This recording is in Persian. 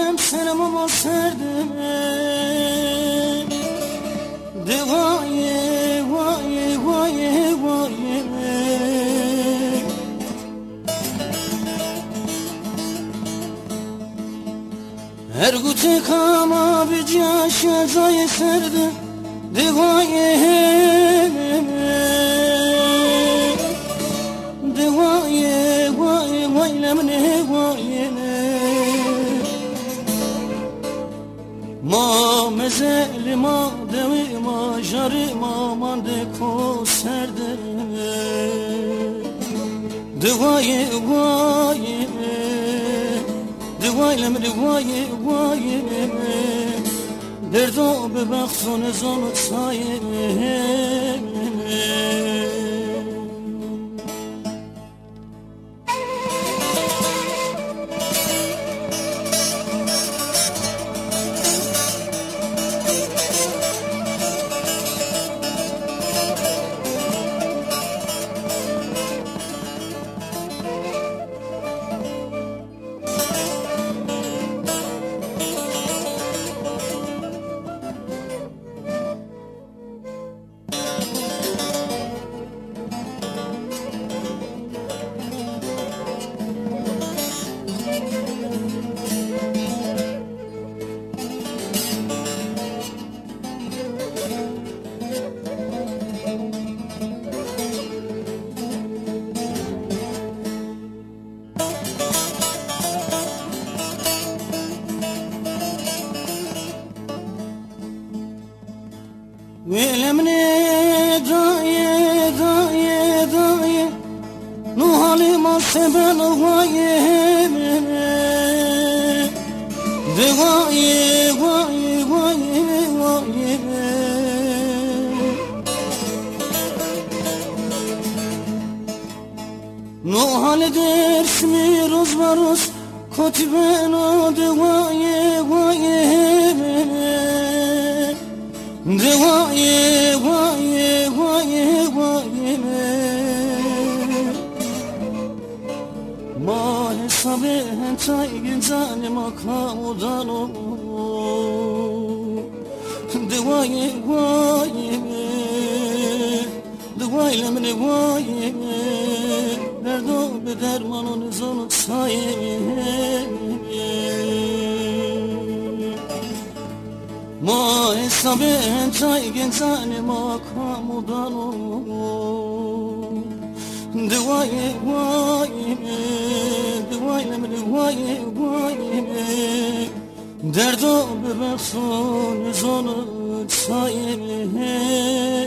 دلم سلام سردم دوای وای وای وای هر گوته کاما به جاش ازای سردم دوای دوای وای وای لمنه وای ما مزل ما دوی ما جاری ما مانده کو سرده دوای وای دوای لمنه وای وای دردو به بخت و نظام سایه ولمني دايه دايه دايه نوحالي ما سبن وايه دوايه وايه وايه وايه نوحالي درس مي روز بروز كتبنا دوايه وايه دوای وای وای وای ما حساب هنتای گنزان ما کامودانو دوای وای دوای لمن وای دردو به درمان و نزان و سایه ما حساب انتای گنزان ما کامودانو دوای وای دوای لمن وای وای دردو ببخشون زون سایه